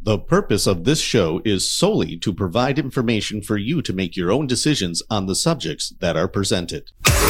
The purpose of this show is solely to provide information for you to make your own decisions on the subjects that are presented.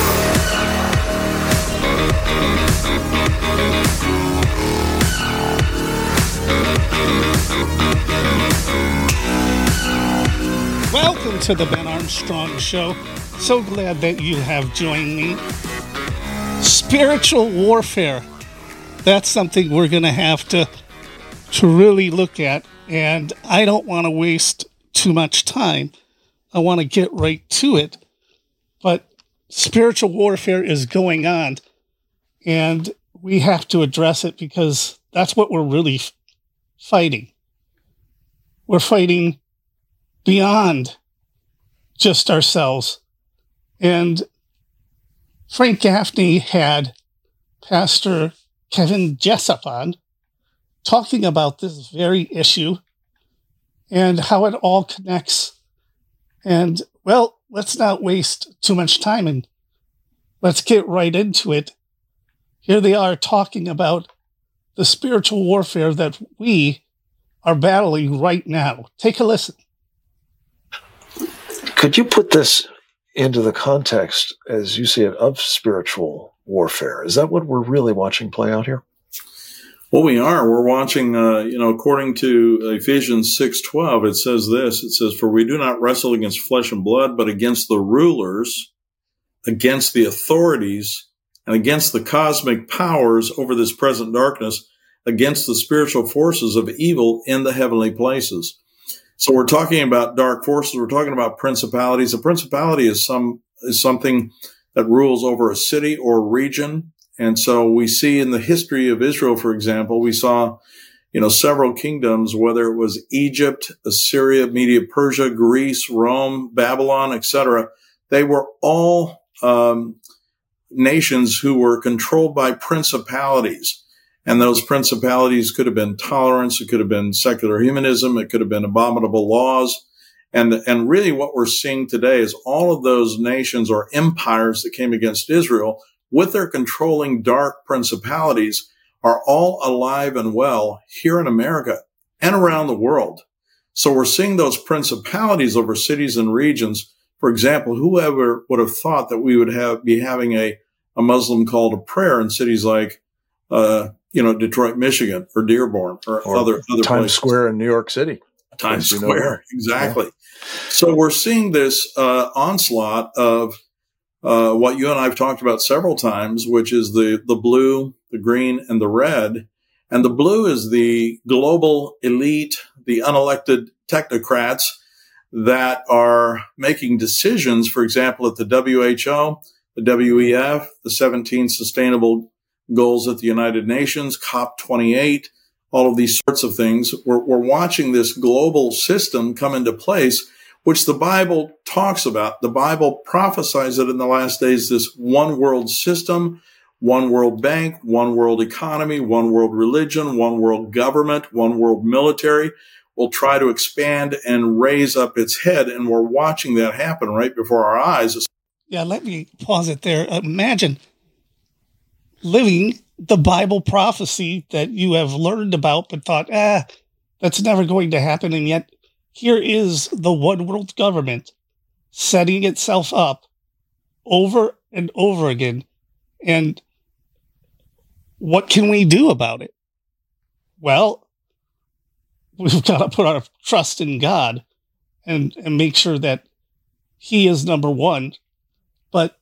Welcome to the Ben Armstrong Show. So glad that you have joined me. Spiritual warfare. That's something we're going to have to really look at, and I don't want to waste too much time. I want to get right to it, but spiritual warfare is going on, and we have to address it because that's what we're really fighting. We're fighting beyond just ourselves, and Frank Gaffney had Pastor Kevin Jessup on, talking about this very issue and how it all connects. And, well, let's not waste too much time and let's get right into it. Here they are talking about the spiritual warfare that we are battling right now. Take a listen. Could you put this into the context, as you see it, of spiritual warfare? Is that what we're really watching play out here? Well, we are. We're watching, according to Ephesians 6:12, it says this. It says, "For we do not wrestle against flesh and blood, but against the rulers, against the authorities, and against the cosmic powers over this present darkness, against the spiritual forces of evil in the heavenly places." So we're talking about dark forces. We're talking about principalities. A principality is something that rules over a city or region. And so we see in the history of Israel, for example, we saw, several kingdoms, whether it was Egypt, Assyria, Media, Persia, Greece, Rome, Babylon, etc. They were all nations who were controlled by principalities. And those principalities could have been tolerance. It could have been secular humanism. It could have been abominable laws. And really what we're seeing today is all of those nations or empires that came against Israel with their controlling dark principalities are all alive and well here in America and around the world. So we're seeing those principalities over cities and regions. For example, whoever would have thought that we would be having a Muslim call to prayer in cities like, Detroit, Michigan, or Dearborn, or other Times places. Square in New York City. Times Square, exactly. Yeah. So we're seeing this onslaught of what you and I have talked about several times, which is the blue, the green, and the red. And the blue is the global elite, the unelected technocrats that are making decisions, for example, at the WHO, the WEF, the 17 Sustainable Goals at the United Nations, COP28, all of these sorts of things. We're watching this global system come into place, which the Bible talks about. The Bible prophesies that in the last days, this one world system, one world bank, one world economy, one world religion, one world government, one world military will try to expand and raise up its head. And we're watching that happen right before our eyes. Yeah, let me pause it there. Imagine living the Bible prophecy that you have learned about, but thought, that's never going to happen. And yet here is the one world government setting itself up over and over again. And what can we do about it? Well, we've got to put our trust in God and make sure that He is number one. But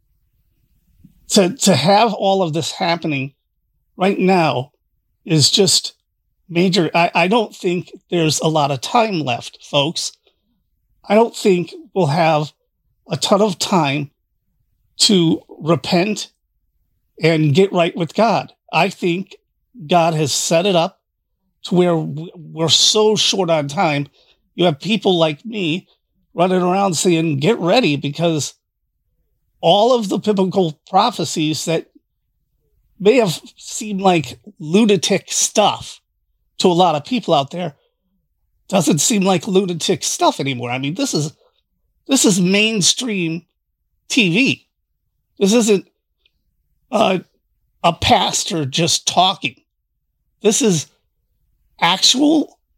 to have all of this happening right now is just major. I don't think there's a lot of time left, folks. I don't think we'll have a ton of time to repent and get right with God. I think God has set it up to where we're so short on time. You have people like me running around saying, get ready, because all of the biblical prophecies that may have seemed like lunatic stuff to a lot of people out there doesn't seem like lunatic stuff anymore. I mean, this is mainstream TV. This isn't a pastor just talking. This is actual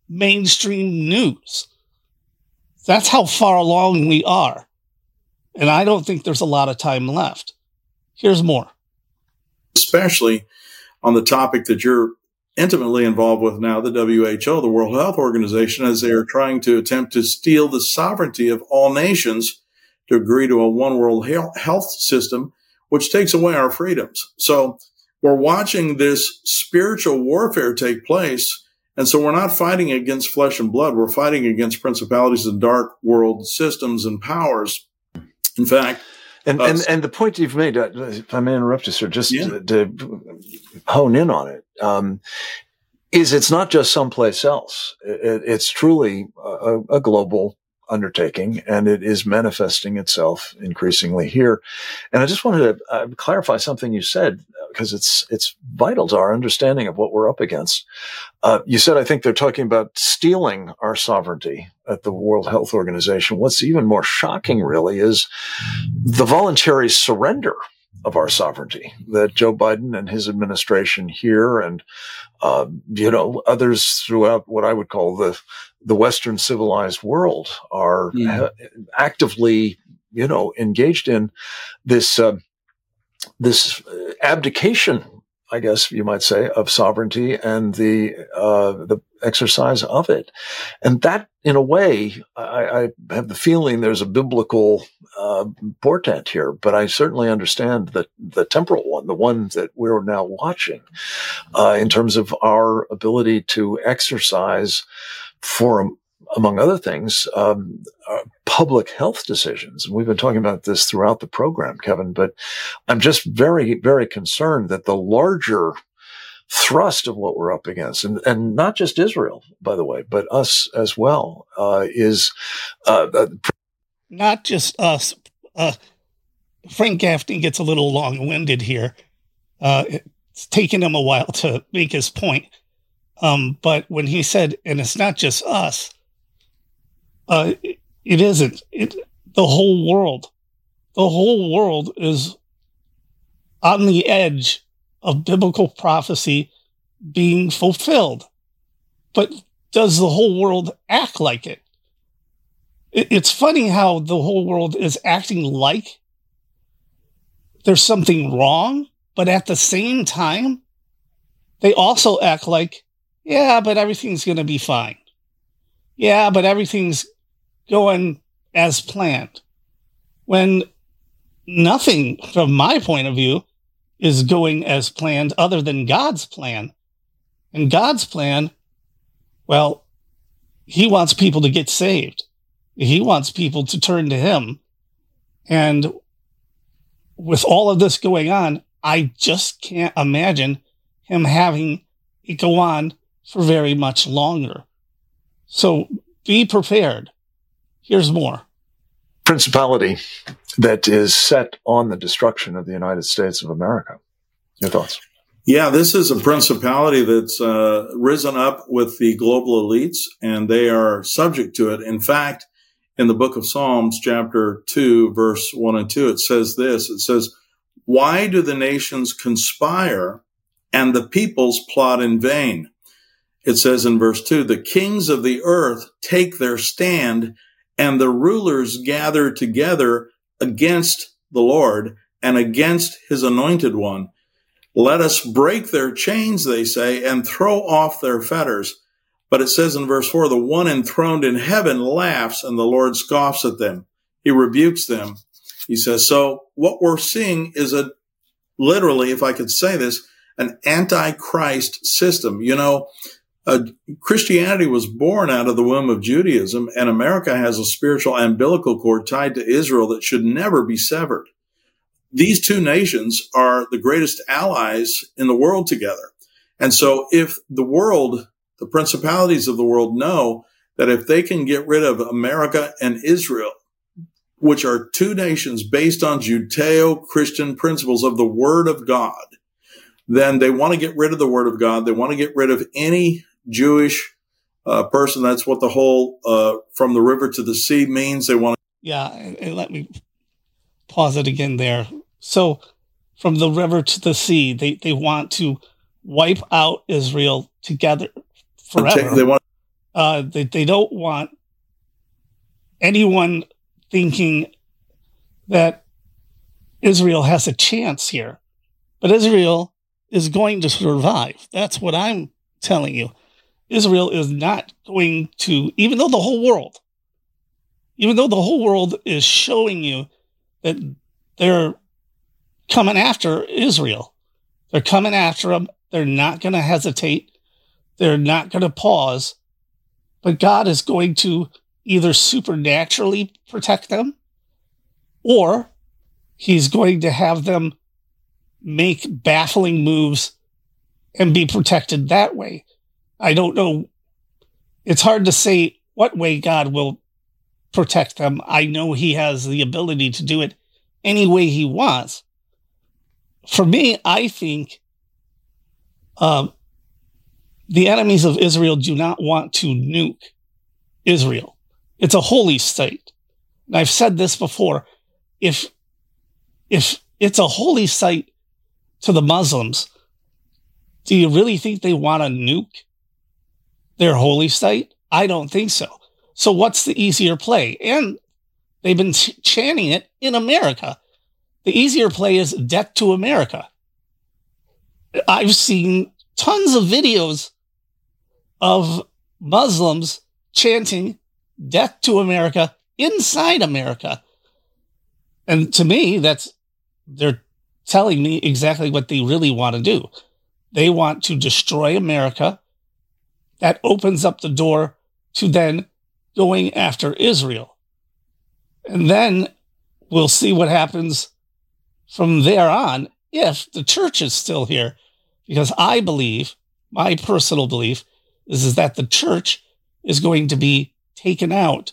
mainstream news. That's how far along we are. And I don't think there's a lot of time left. Here's more. Especially on the topic that you're intimately involved with now, the WHO, the World Health Organization, as they are trying to attempt to steal the sovereignty of all nations to agree to a one world health system, which takes away our freedoms. So we're watching this spiritual warfare take place. And so we're not fighting against flesh and blood. We're fighting against principalities and dark world systems and powers. In fact, and the point you've made, if I may interrupt you, sir, just to hone in on it, is it's not just someplace else. It's truly a global undertaking, and it is manifesting itself increasingly here. And I just wanted to clarify something you said, because it's vital to our understanding of what we're up against. You said, I think they're talking about stealing our sovereignty at the World Health Organization. What's even more shocking, really, is the voluntary surrender of our sovereignty that Joe Biden and his administration here and, others throughout what I would call the Western civilized world are actively, engaged in this abdication, I guess you might say, of sovereignty and the exercise of it. And that, in a way, I have the feeling there's a biblical portent here, but I certainly understand the temporal one, the one that we're now watching, in terms of our ability to exercise for, among other things, public health decisions. And we've been talking about this throughout the program, Kevin, but I'm just very, very concerned that the larger thrust of what we're up against, and not just Israel, by the way, but us as well, is not just us. Frank Gaffney gets a little long-winded here. It's taken him a while to make his point. But when he said, and it's not just us, it isn't. The whole world. The whole world is on the edge of biblical prophecy being fulfilled. But does the whole world act like it? It's funny how the whole world is acting like there's something wrong, but at the same time, they also act like, yeah, but everything's going to be fine. Yeah, but everything's going as planned. When nothing, from my point of view, is going as planned other than God's plan. And God's plan, well, he wants people to get saved. He wants people to turn to him. And with all of this going on, I just can't imagine him having it go on for very much longer. So be prepared. Here's more. Principality that is set on the destruction of the United States of America. Your thoughts? Yeah, this is a principality that's risen up with the global elites, and they are subject to it. In fact, in the book of Psalms, chapter 2, verse 1 and 2, it says this. It says, "Why do the nations conspire and the peoples plot in vain?" It says in verse 2, "The kings of the earth take their stand, and the rulers gather together against the Lord and against his anointed one. Let us break their chains," they say, "and throw off their fetters." But it says in verse 4, "The one enthroned in heaven laughs, and the Lord scoffs at them." He rebukes them. He says, so what we're seeing is literally, if I could say this, an antichrist system. Christianity was born out of the womb of Judaism, and America has a spiritual umbilical cord tied to Israel that should never be severed. These two nations are the greatest allies in the world together. And so if the principalities of the world know that if they can get rid of America and Israel, which are two nations based on Judeo-Christian principles of the Word of God, then they want to get rid of the Word of God. They want to get rid of any Jewish person. That's what the whole from the river to the sea means. They want to. Yeah, and let me pause it again there. So from the river to the sea, they want to wipe out Israel together forever. They want They don't want anyone thinking that Israel has a chance here. But Israel is going to survive. That's what I'm telling you. Israel is not going to, even though the whole world is showing you that they're coming after Israel. They're coming after them. They're not going to hesitate. They're not going to pause. But God is going to either supernaturally protect them, or he's going to have them make baffling moves and be protected that way. I don't know. It's hard to say what way God will protect them. I know he has the ability to do it any way he wants. For me, I think the enemies of Israel do not want to nuke Israel. It's a holy site. And I've said this before. If it's a holy site to the Muslims, do you really think they want to nuke their holy site? I don't think so. So what's the easier play? And they've been chanting it in America. The easier play is death to America. I've seen tons of videos of Muslims chanting death to America inside America. And to me, they're telling me exactly what they really want to do. They want to destroy America. That opens up the door to then going after Israel. And then we'll see what happens from there on if the church is still here. Because I believe, my personal belief, is that the church is going to be taken out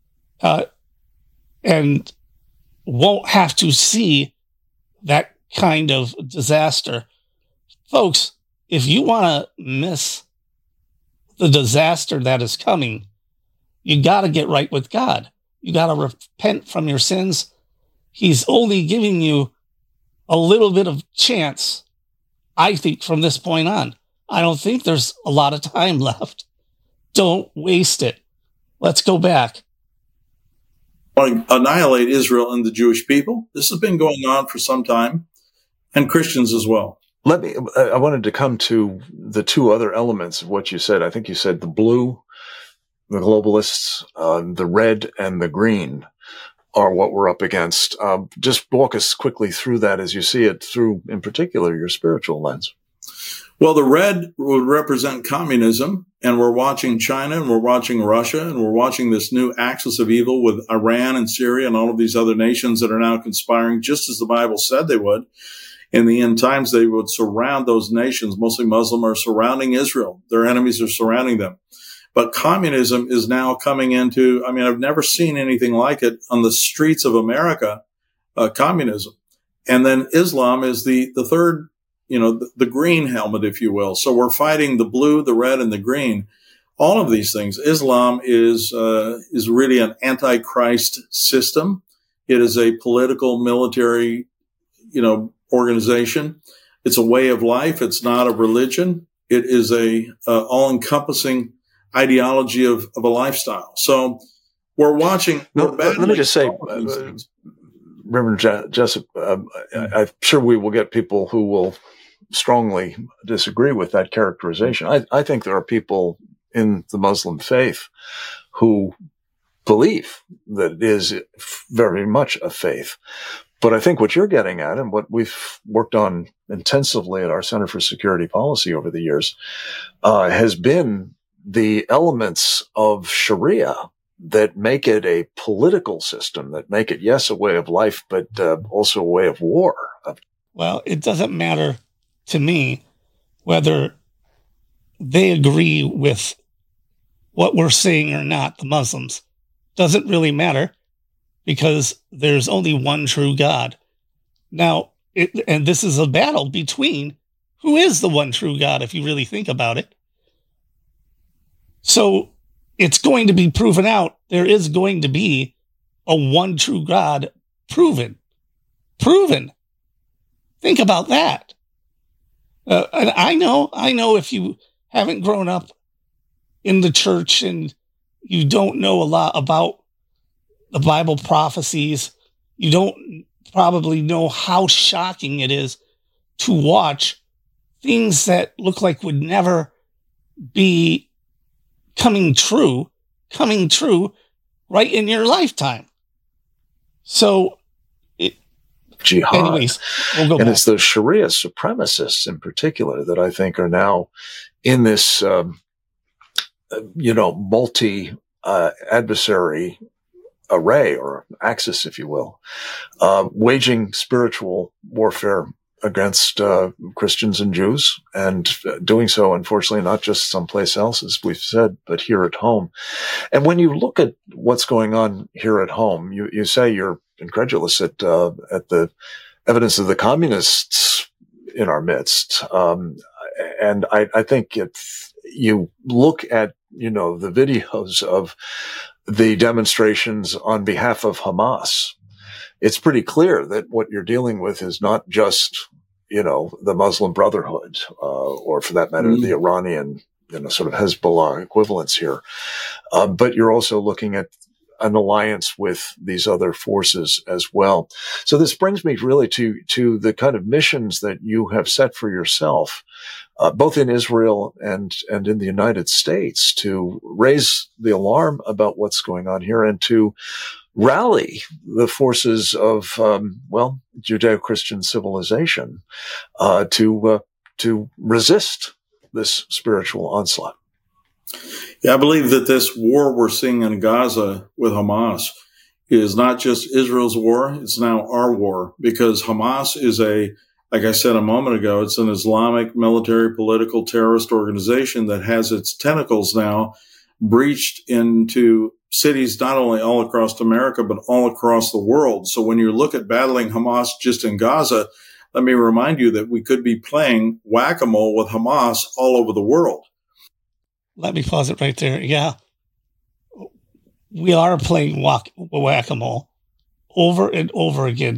and won't have to see that kind of disaster. Folks, if you want to miss the disaster that is coming, you got to get right with God. You got to repent from your sins. He's only giving you a little bit of chance, I think, from this point on. I don't think there's a lot of time left. Don't waste it. Let's go back. Annihilate Israel and the Jewish people. This has been going on for some time, and Christians as well. I wanted to come to the two other elements of what you said. I think you said the blue, the globalists, the red and the green are what we're up against. Just walk us quickly through that as you see it through, in particular, your spiritual lens. Well, the red would represent communism, and we're watching China, and we're watching Russia, and we're watching this new axis of evil with Iran and Syria and all of these other nations that are now conspiring, just as the Bible said they would. In the end times, they would surround those nations, mostly Muslim, are surrounding Israel. Their enemies are surrounding them. But communism is now coming into, I've never seen anything like it on the streets of America, communism. And then Islam is the third, the green helmet, if you will. So we're fighting the blue, the red, and the green. All of these things. Islam is really an antichrist system. It is a political, military, organization. It's a way of life. It's not a religion. It is a all-encompassing ideology of a lifestyle. So we're watching. Let me just say, Reverend Jessup, I'm sure we will get people who will strongly disagree with that characterization. I think there are people in the Muslim faith who believe that it is very much a faith. But I think what you're getting at, and what we've worked on intensively at our Center for Security Policy over the years, has been the elements of Sharia that make it a political system, that make it, yes, a way of life, but also a way of war. Well, it doesn't matter to me whether they agree with what we're saying or not, the Muslims. Doesn't really matter, because there's only one true God. Now, and this is a battle between who is the one true God, if you really think about it. So it's going to be proven out. There is going to be a one true God proven. Think about that. And I know if you haven't grown up in the church and you don't know a lot about the Bible prophecies, you don't probably know how shocking it is to watch things that look like would never be coming true right in your lifetime. So, jihad. Anyways, we'll go and back. It's the Sharia supremacists in particular that I think are now in this, multi-adversary array or axis, if you will, waging spiritual warfare against Christians and Jews, and doing so, unfortunately, not just someplace else, as we've said, but here at home. And when you look at what's going on here at home, you say you're incredulous at the evidence of the communists in our midst. And I think if you look at, the videos of the demonstrations on behalf of Hamas, it's pretty clear that what you're dealing with is not just, the Muslim Brotherhood, or for that matter, the Iranian, sort of Hezbollah equivalents here. But you're also looking at an alliance with these other forces as well. So this brings me really to the kind of missions that you have set for yourself, both in Israel and in the United States, to raise the alarm about what's going on here and to rally the forces of, Judeo-Christian civilization, to resist this spiritual onslaught. Yeah, I believe that this war we're seeing in Gaza with Hamas is not just Israel's war, it's now our war, because Hamas is like I said a moment ago, it's an Islamic military political terrorist organization that has its tentacles now breached into cities not only all across America, but all across the world. So when you look at battling Hamas just in Gaza, let me remind you that we could be playing whack-a-mole with Hamas all over the world. Let me pause it right there. Yeah. We are playing whack-a-mole over and over again.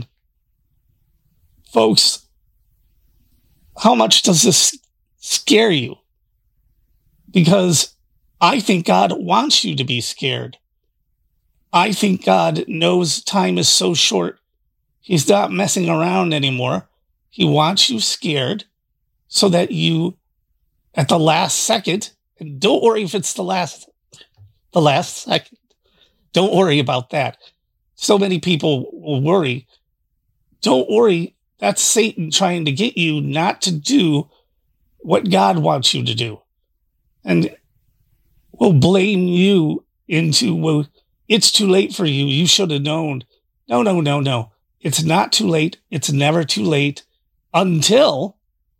Folks, how much does this scare you? Because I think God wants you to be scared. I think God knows time is so short. He's not messing around anymore. He wants you scared so that you, at the last second, and don't worry if it's the last second. Don't worry about that. So many people will worry. Don't worry. That's Satan trying to get you not to do what God wants you to do. And will blame you into, well, it's too late for you. You should have known. No. It's not too late. It's never too late until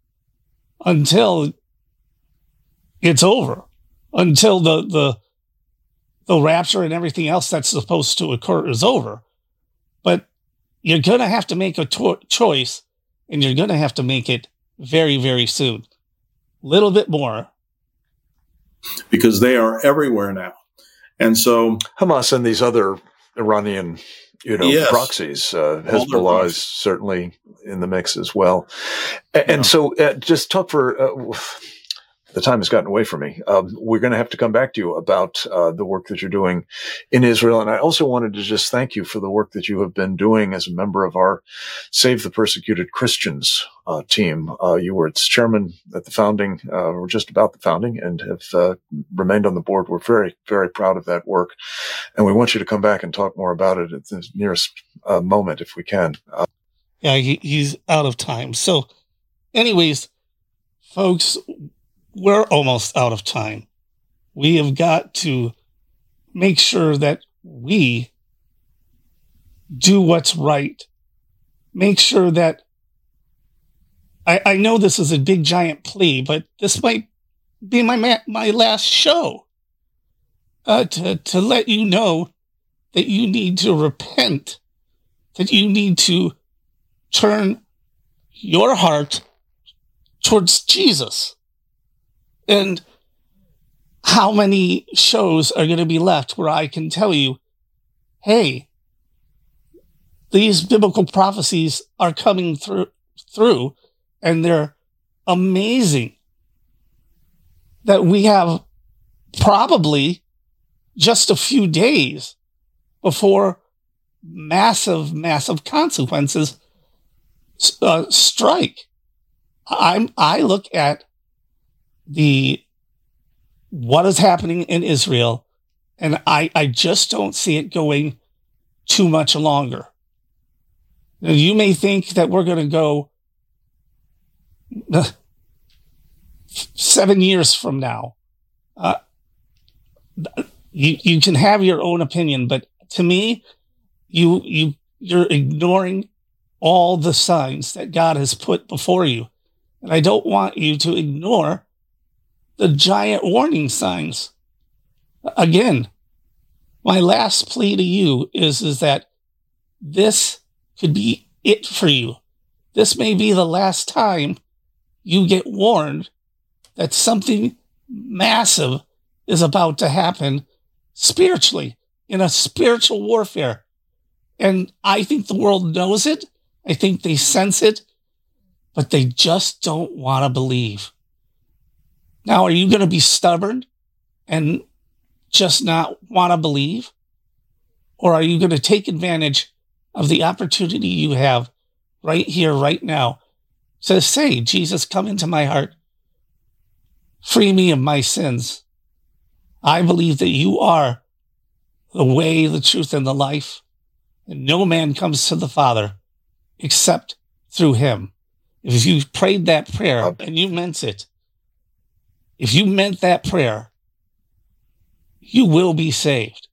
it's over, until the rapture and everything else that's supposed to occur is over. But you're going to have to make a choice, and you're going to have to make it very, very soon. A little bit more. Because they are everywhere now. And so Hamas and these other Iranian, yes, proxies, Hezbollah is certainly in the mix as well. And so just talk for, the time has gotten away from me. We're going to have to come back to you about the work that you're doing in Israel. And I also wanted to just thank you for the work that you have been doing as a member of our Save the Persecuted Christians team. You were its chairman at the founding, or just about the founding, and have remained on the board. We're very, very proud of that work. And we want you to come back and talk more about it at the nearest moment if we can. Yeah, he's out of time. So anyways, folks, we're almost out of time. We have got to make sure that we do what's right. Make sure that I know this is a big giant plea, but this might be my last show to let you know that you need to repent, that you need to turn your heart towards Jesus. And how many shows are going to be left where I can tell you, hey, these biblical prophecies are coming through, and they're amazing. That we have probably just a few days before massive consequences strike. I look at what is happening in Israel, and I just don't see it going too much longer. Now, you may think that we're going to go 7 years from now. You can have your own opinion, but to me, you're ignoring all the signs that God has put before you. And I don't want you to ignore the giant warning signs. Again, my last plea to you is that this could be it for you. This may be the last time you get warned that something massive is about to happen spiritually, in a spiritual warfare. And I think the world knows it. I think they sense it, but they just don't want to believe. Now, are you going to be stubborn and just not want to believe? Or are you going to take advantage of the opportunity you have right here, right now, to say, Jesus, come into my heart. Free me of my sins. I believe that you are the way, the truth, and the life. And no man comes to the Father except through him. If you prayed that prayer and you meant it, if you meant that prayer, you will be saved.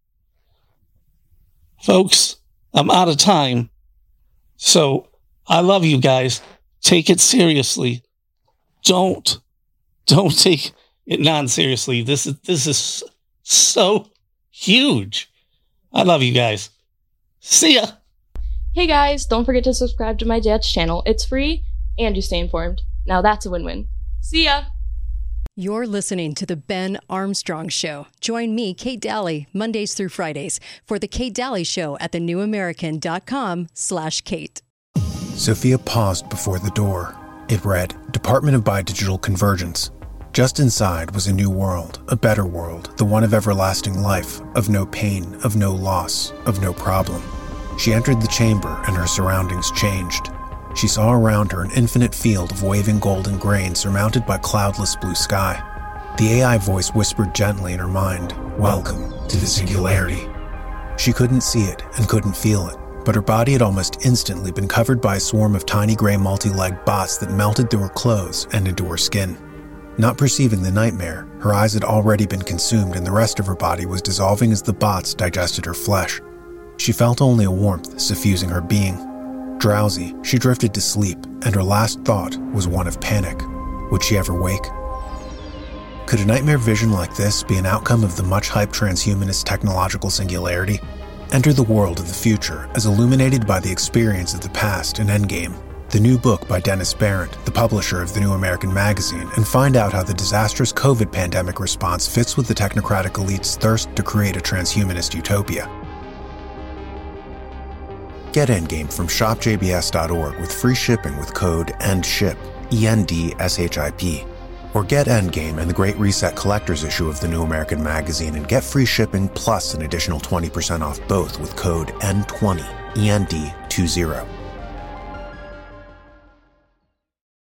Folks, I'm out of time. So I love you guys. Take it seriously. Don't take it non-seriously. This is so huge. I love you guys. See ya. Hey guys, don't forget to subscribe to my dad's channel. It's free and you stay informed. Now that's a win-win. See ya. You're listening to The Ben Armstrong Show. Join me, Kate Daly, Mondays through Fridays for The Kate Daly Show at thenewamerican.com/Kate. Sophia paused before the door. It read, Department of Bidigital Convergence. Just inside was a new world, a better world, the one of everlasting life, of no pain, of no loss, of no problem. She entered the chamber and her surroundings changed. She saw around her an infinite field of waving golden grain surmounted by cloudless blue sky. The AI voice whispered gently in her mind, Welcome to the Singularity. She couldn't see it and couldn't feel it, but her body had almost instantly been covered by a swarm of tiny gray multi-legged bots that melted through her clothes and into her skin. Not perceiving the nightmare, her eyes had already been consumed and the rest of her body was dissolving as the bots digested her flesh. She felt only a warmth suffusing her being. Drowsy, she drifted to sleep, and her last thought was one of panic. Would she ever wake? Could a nightmare vision like this be an outcome of the much-hyped transhumanist technological singularity? Enter the world of the future as illuminated by the experience of the past in Endgame, the new book by Dennis Barrett, the publisher of The New American Magazine, and find out how the disastrous COVID pandemic response fits with the technocratic elite's thirst to create a transhumanist utopia. Get Endgame from shopjbs.org with free shipping with code ENDSHIP, ENDSHIP. Or get Endgame and the Great Reset Collector's issue of The New American Magazine and get free shipping plus an additional 20% off both with code END20, END20.